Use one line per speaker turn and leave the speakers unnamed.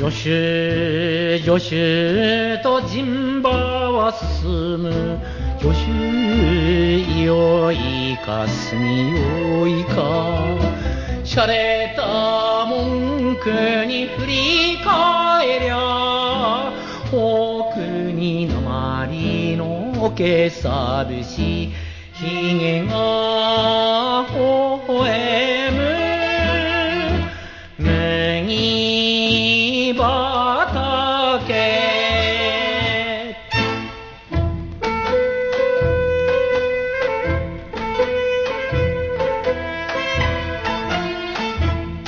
助助手と人馬は進む。助手よいか隅よいか、洒落た文句に振り返りゃ、お国なまりのけさぶし、ひげが